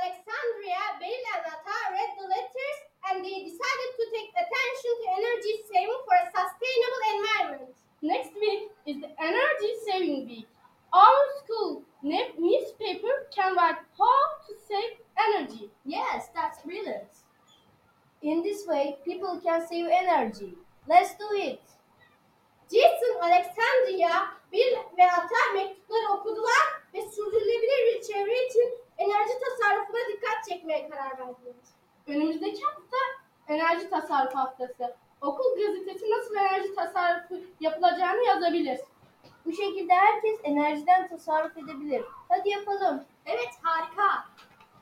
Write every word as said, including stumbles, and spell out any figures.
Alexandria, Bill and Atta read the letters and they decided to take attention to energy saving for a sustainable environment. Next week is the Energy Saving Week. Our school ne- newspaper can write how to save energy. Yes, that's brilliant. In this way, people can save energy. Let's do it. Jason, Alexandria, Bill ve Atta mektupları okudular ve sürdürülebilir bir çevre için enerji tasarrufuna dikkat çekmeye karar verdiler. Önümüzdeki hafta enerji tasarrufu haftası. Okul gazetesi nasıl enerji tasarrufu yapılacağını yazabilir. Bu şekilde herkes enerjiden tasarruf edebilir. Hadi yapalım. Evet, harika.